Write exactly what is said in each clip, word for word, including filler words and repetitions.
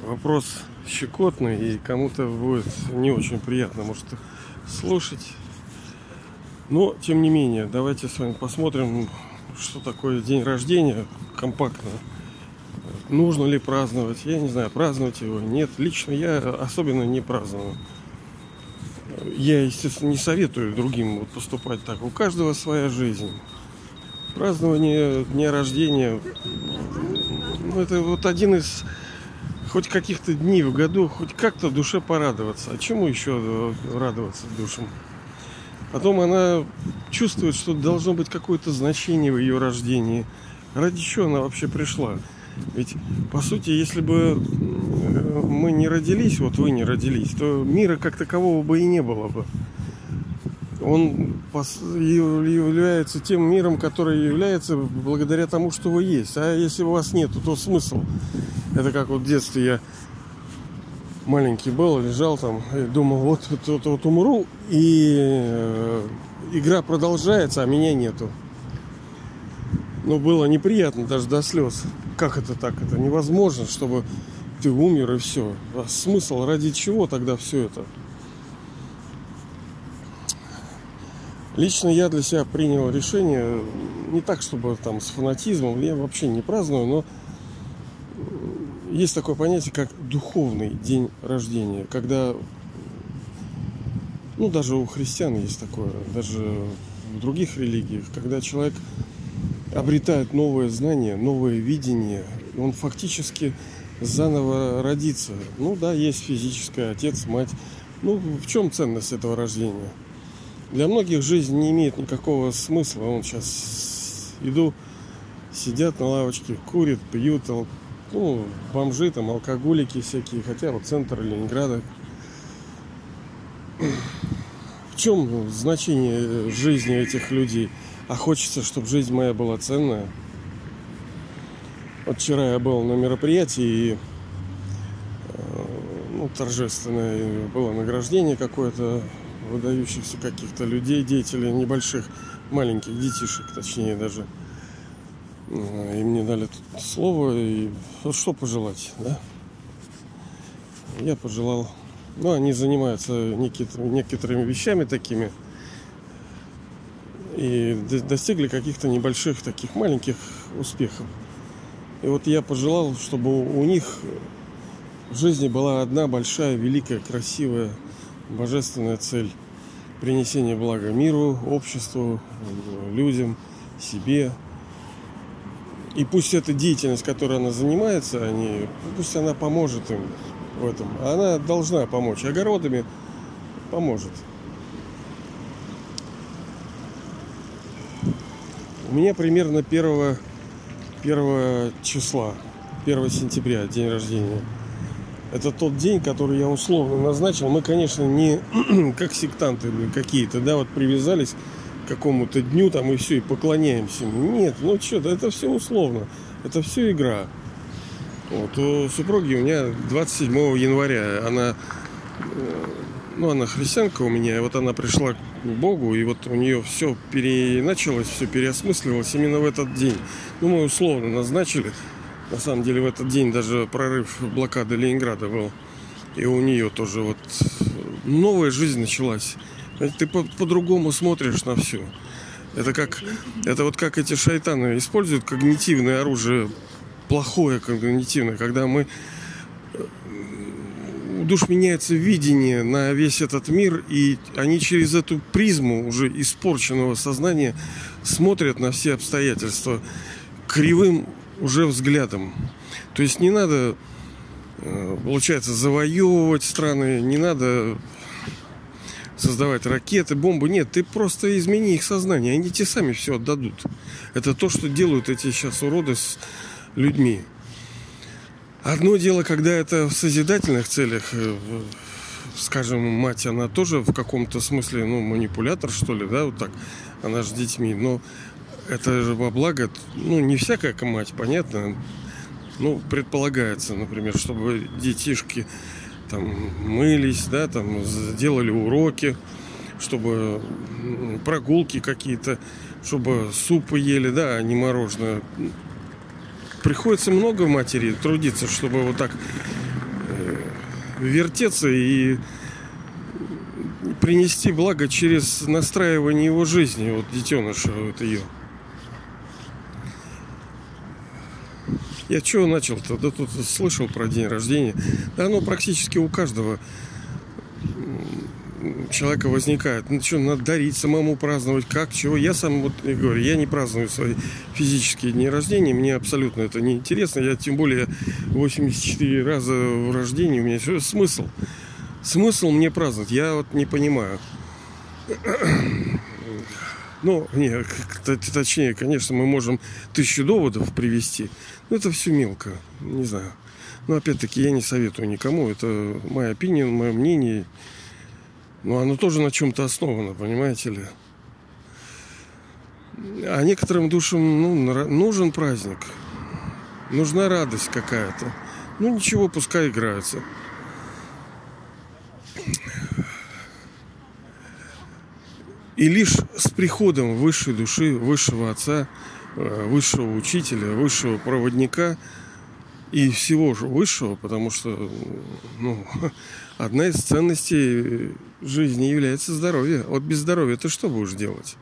Вопрос щекотный, и кому-то будет не очень приятно, может, слушать. Но, тем не менее, давайте с вами посмотрим, что такое день рождения компактно. Нужно ли праздновать? Я не знаю, праздновать его. Нет, лично я особенно не праздную. Я, естественно, не советую другим вот поступать так. У каждого своя жизнь. Празднование дня рождения, ну, это вот один из хоть каких-то дней в году, хоть как-то душе порадоваться. А чему еще радоваться душам? Потом она чувствует, что должно быть какое-то значение в ее рождении. Ради чего она вообще пришла? Ведь, по сути, если бы мы не родились, вот вы не родились, то мира как такового бы и не было бы. Он является тем миром, который является благодаря тому, что вы есть. А если у вас нету, то смысл? Это как вот в детстве я маленький был, лежал там и думал, вот, вот, вот, вот умру, и э, игра продолжается, а меня нету. Но было неприятно даже до слез. Как это так? Это невозможно, чтобы ты умер и все. А смысл? Ради чего тогда все это? Лично я для себя принял решение, не так, чтобы там с фанатизмом, я вообще не праздную, но есть такое понятие, как духовный день рождения, когда, ну, даже у христиан есть такое, даже в других религиях, когда человек обретает новое знание, новое видение, он фактически заново родится. Ну да, есть физическое, отец, мать. Ну, в чем ценность этого рождения? Для многих жизнь не имеет никакого смысла. Вон сейчас иду, сидят на лавочке, курят, пьют, ну, бомжи, там, алкоголики всякие, хотя вот центр Ленинграда. В чем значение жизни этих людей? А хочется, чтобы жизнь моя была ценная. Вот вчера я был на мероприятии, и ну, торжественное было награждение какое-то выдающихся каких-то людей, деятелей небольших, маленьких детишек, точнее даже. И мне дали тут слово, и вот что пожелать, да? Я пожелал. Ну, они занимаются некоторыми, некоторыми вещами такими и достигли каких-то небольших таких маленьких успехов. И вот я пожелал, чтобы у них в жизни была одна большая, великая, красивая, божественная цель: принесение блага миру, обществу, людям, себе. И пусть эта деятельность, которой она занимается, они, пусть она поможет им в этом. Она должна помочь. Огородами поможет. У меня примерно первого, первого числа, первого сентября, день рождения. Это тот день, который я условно назначил. Мы, конечно, не как сектанты какие-то, да, вот привязались к какому-то дню там и все, и поклоняемся. Нет, ну что, это все условно. Это все игра. Вот, у супруги у меня двадцать седьмого января. Она, ну, она христианка у меня, и вот она пришла к Богу, и вот у нее все переначалось, все переосмысливалось именно в этот день. Ну, мы условно назначили. На самом деле в этот день даже прорыв блокады Ленинграда был. И у нее тоже вот новая жизнь началась. Ты по- по-другому смотришь на все. Это как, это вот как эти шайтаны используют когнитивное оружие, плохое когнитивное, когда мы, у душ меняется видение на весь этот мир, и они через эту призму уже испорченного сознания смотрят на все обстоятельства кривым уже взглядом. То есть не надо, получается, завоевывать страны, не надо создавать ракеты, бомбы. Нет, ты просто измени их сознание, они тебе сами все отдадут. Это то, что делают эти сейчас уроды с людьми. Одно дело, когда это в созидательных целях, скажем, мать, она тоже в каком-то смысле, ну, манипулятор, что ли, да, вот так, она же с детьми, но это же во благо, ну, не всякая мать, понятно. Ну, предполагается, например, чтобы детишки там мылись, да, там делали уроки, чтобы прогулки какие-то, чтобы супы ели, да, а не мороженое. Приходится много матери трудиться, чтобы вот так вертеться и принести благо через настраивание его жизни, вот детеныша, вот ее. Я чего начал-то? Да тут слышал про день рождения. Да оно практически у каждого человека возникает. Ну что, надо дарить, самому праздновать, как, чего. Я сам, вот я говорю, я не праздную свои физические дни рождения. Мне абсолютно это не интересно. Я тем более восемьдесят четыре раза в рождении. У меня что смысл? Смысл мне праздновать? Я вот не понимаю. Ну, не, точнее, конечно, мы можем тысячу доводов привести. Но это все мелко. Не знаю. Но опять-таки я не советую никому. Это моя опиния, мое мнение. Но оно тоже на чем-то основано, понимаете ли. А некоторым душам ну, нужен праздник. Нужна радость какая-то. Ну ничего, пускай играются. И лишь с приходом высшей души, высшего отца, высшего учителя, высшего проводника и всего же высшего, потому что ну, одна из ценностей жизни является здоровье. Вот без здоровья ты что будешь делать?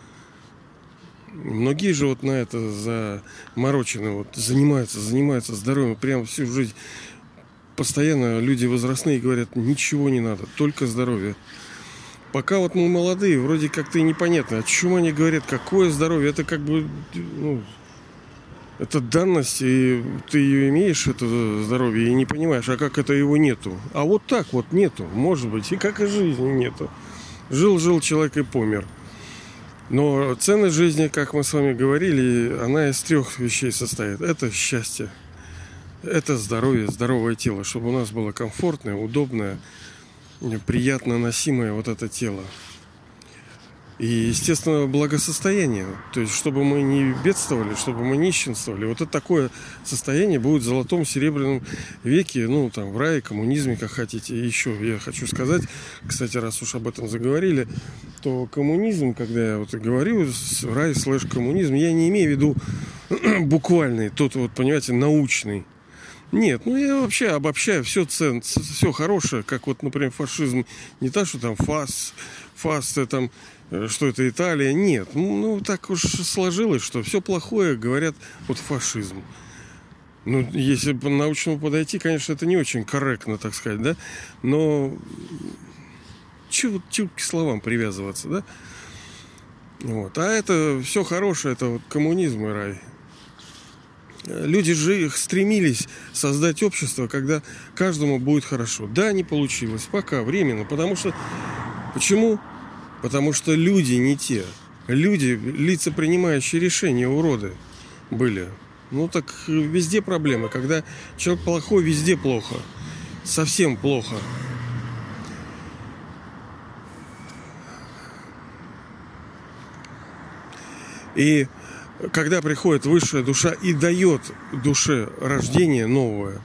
Многие же вот на это заморочены, вот, занимаются, занимаются здоровьем прямо всю жизнь. Постоянно люди возрастные говорят, ничего не надо, только здоровье. Пока вот мы молодые, вроде как-то и непонятно, о чем они говорят, какое здоровье. Это как бы, ну, это данность, и ты ее имеешь, это здоровье, и не понимаешь, а как это его нету. А вот так вот нету, может быть, и как и жизни нету. Жил-жил человек и помер. Но ценность жизни, как мы с вами говорили, она из трех вещей состоит. Это счастье, это здоровье, здоровое тело, чтобы у нас было комфортное, удобное, приятно носимое вот это тело. И, естественно, благосостояние. То есть, чтобы мы не бедствовали, чтобы мы нищенствовали. Вот это такое состояние будет в золотом, серебряном веке, ну, там, в рае, коммунизме, как хотите. И еще я хочу сказать, кстати, раз уж об этом заговорили, то коммунизм, когда я вот говорю, рай слэш коммунизм, я не имею в виду буквальный, тот вот, понимаете, научный. Нет, ну я вообще обобщаю все цен, все хорошее, как вот, например, фашизм, не так, что там фас, фас, там, что это Италия, нет, ну, ну так уж сложилось, что все плохое говорят вот фашизм. Ну, если по научному подойти, конечно, это не очень корректно, так сказать, да, но чего к словам привязываться, да, вот, а это все хорошее, это вот коммунизм и рай. Люди же стремились создать общество, когда каждому будет хорошо. Да, не получилось. Пока, временно. Потому что... Почему? Потому что люди не те. Люди, лица, принимающие решения, уроды были. Ну так везде проблемы. Когда человек плохой, везде плохо. Совсем плохо. И... Когда приходит высшая душа и дает душе рождение новое,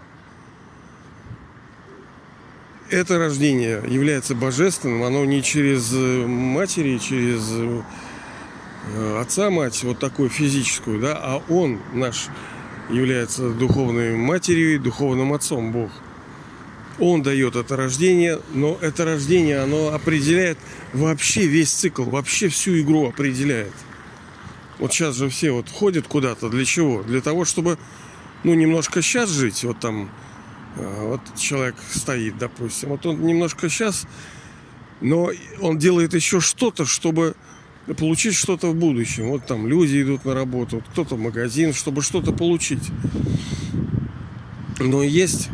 это рождение является божественным, оно не через матери, через отца, мать, вот такую физическую, да, а он наш является духовной матерью и духовным отцом, Бог. Он дает это рождение, но это рождение, оно определяет вообще весь цикл, вообще всю игру определяет. Вот сейчас же все вот ходят куда-то. Для чего? Для того, чтобы, ну, немножко сейчас жить. Вот там, вот человек стоит, допустим. Вот он немножко сейчас, но он делает еще что-то, чтобы получить что-то в будущем. Вот там люди идут на работу, вот кто-то в магазин, чтобы что-то получить. Но есть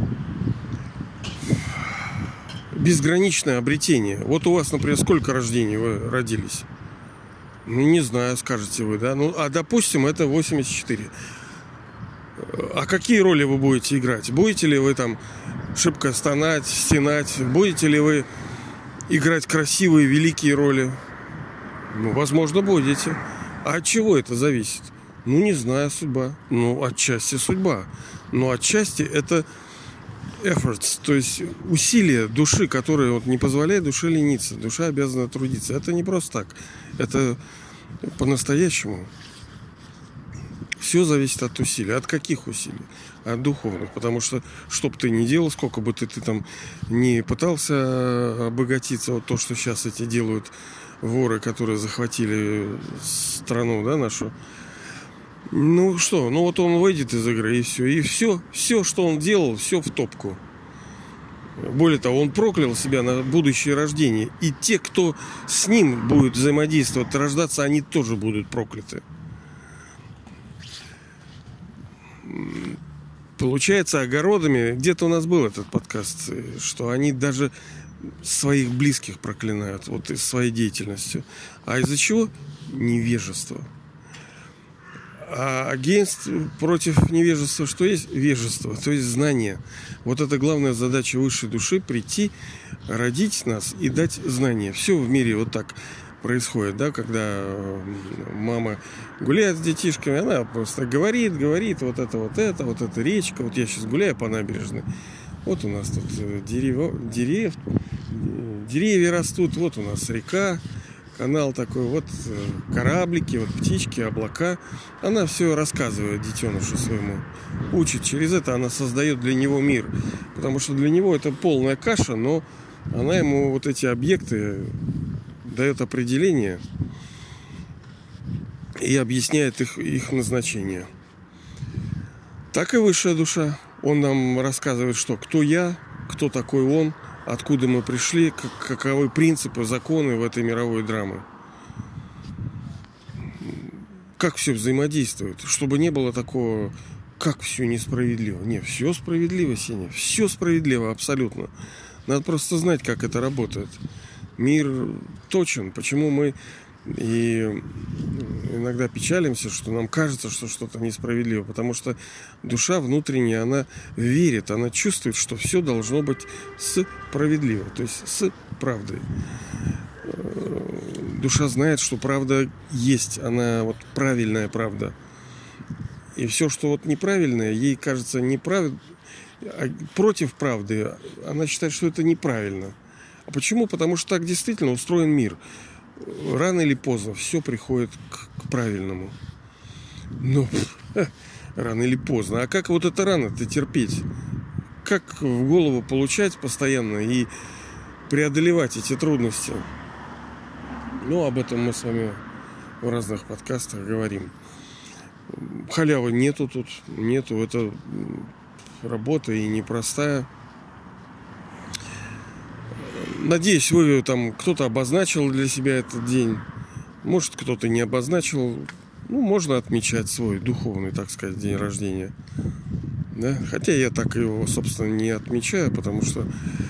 безграничное обретение. Вот у вас, например, сколько рождений вы родились? Ну, не знаю, скажете вы, да? Ну, а допустим, это восемьдесят четыре. А какие роли вы будете играть? Будете ли вы там шибко стонать, стенать? Будете ли вы играть красивые, великие роли? Ну, возможно, будете. А от чего это зависит? Ну, не знаю, судьба. Ну, отчасти судьба. Но отчасти это efforts, то есть усилия души, которые вот не позволяют душе лениться. Душа обязана трудиться. Это не просто так. Это по-настоящему. Все Все зависит от усилий. От каких усилий? От духовных. Потому что, что бы ты ни делал, сколько бы ты, ты там не пытался обогатиться, вот то, что сейчас эти делают воры, которые захватили страну, да, нашу. Ну что, ну вот он выйдет из игры, и все. И все, все, что он делал, все в топку. Более того, он проклял себя на будущее рождение. И те, кто с ним будет взаимодействовать, рождаться, они тоже будут прокляты. Получается, огородами... Где-то у нас был этот подкаст, что они даже своих близких проклинают вот из своей деятельностью. А из-за чего? Невежество. А against, против невежества, что есть? Вежество, то есть знание. Вот это главная задача высшей души — прийти, родить нас и дать знания. Все в мире вот так происходит, да, когда мама гуляет с детишками, она просто говорит, говорит, вот это, вот это, вот эта речка. Вот я сейчас гуляю по набережной. Вот у нас тут дерево, дерев, деревья растут, вот у нас река. Канал такой, вот кораблики, вот птички, облака. Она все рассказывает детенышу своему. Учит. Через это она создает для него мир. Потому что для него это полная каша, но она ему вот эти объекты дает определение и объясняет их, их назначение. Так и высшая душа. Он нам рассказывает, что кто я, кто такой он, откуда мы пришли, как, каковы принципы, законы в этой мировой драме. Как все взаимодействует, чтобы не было такого, как все несправедливо. Не, все справедливо, Сеня, все справедливо, абсолютно. Надо просто знать, как это работает. Мир точен. Почему мы и иногда печалимся, что нам кажется, что что-то несправедливо, потому что душа внутренняя, она верит, она чувствует, что все должно быть справедливо, то есть с правдой. Душа знает, что правда есть, она вот правильная правда. И все, что вот неправильное, ей кажется неправильно, против правды, она считает, что это неправильно. А почему? Потому что так действительно устроен мир. Рано или поздно все приходит к, к правильному. Ну, ха, рано или поздно. А как вот это рано-то терпеть? Как в голову получать постоянно и преодолевать эти трудности? Ну, об этом мы с вами в разных подкастах говорим. Халявы нету тут, нету. Это работа и непростая. Надеюсь, вы там, кто-то обозначил для себя этот день. Может, кто-то не обозначил. Ну, можно отмечать свой духовный, так сказать, день рождения. Да? Хотя я так его, собственно, не отмечаю, потому что...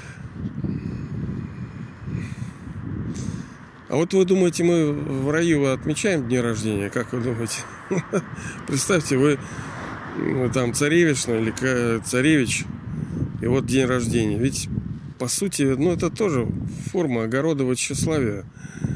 А вот вы думаете, мы в раю отмечаем дни рождения? Как вы думаете? Представьте, вы там царевична или царевич, и вот день рождения. Ведь по сути, ну, это тоже форма огородового тщеславия.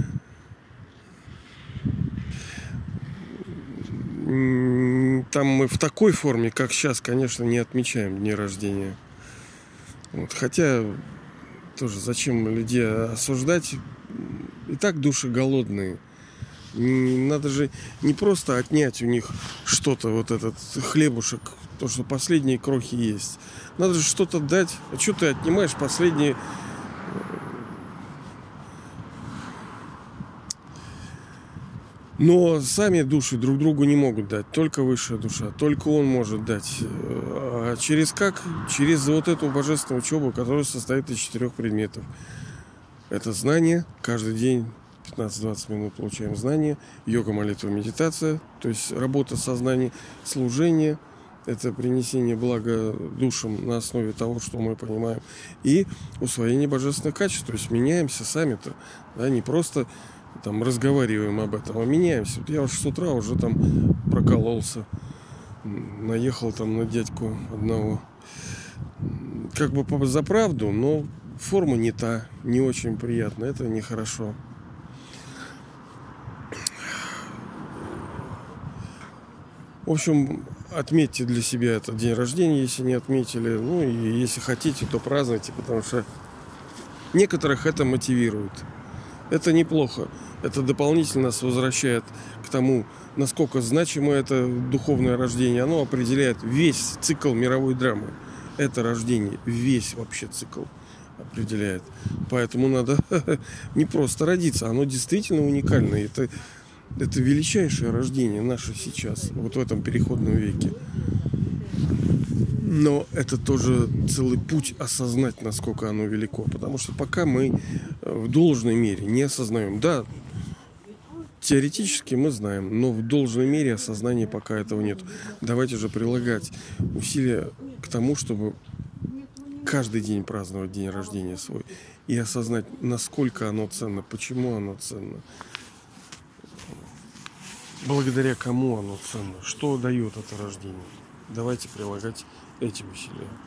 Там мы в такой форме, как сейчас, конечно, не отмечаем дни рождения. Вот, хотя тоже зачем людей осуждать? И так души голодные. Надо же не просто отнять у них что-то, вот этот хлебушек, то, что последние крохи есть. Надо же что-то дать. А что ты отнимаешь последние... Но сами души друг другу не могут дать. Только высшая душа. Только он может дать. А через как? Через вот эту божественную учебу, которая состоит из четырех предметов. Это знание. Каждый день пятнадцать-двадцать минут получаем знание. Йога, молитва, медитация. То есть работа сознания, служение. Это принесение блага душам на основе того, что мы понимаем. И усвоение божественных качеств. То есть меняемся сами-то. Да, не просто там разговариваем об этом, а меняемся. Вот я уж с утра уже там прокололся. Наехал там на дядьку одного. Как бы за правду, но форма не та. Не очень приятно. Это нехорошо. В общем, отметьте для себя этот день рождения, если не отметили. Ну и если хотите, то празднуйте, потому что некоторых это мотивирует. Это неплохо. Это дополнительно нас возвращает к тому, насколько значимо это духовное рождение. Оно определяет весь цикл мировой драмы. Это рождение, весь вообще цикл определяет. Поэтому надо не просто родиться, оно действительно уникальное. Это, это величайшее рождение наше сейчас, вот в этом переходном веке. Но это тоже целый путь осознать, насколько оно велико. Потому что пока мы в должной мере не осознаем. Да, теоретически мы знаем, но в должной мере осознания пока этого нет. Давайте же прилагать усилия к тому, чтобы каждый день праздновать день рождения свой. И осознать, насколько оно ценно, почему оно ценно. Благодаря кому оно ценно. Что дает это рождение. Давайте прилагать эти усилия.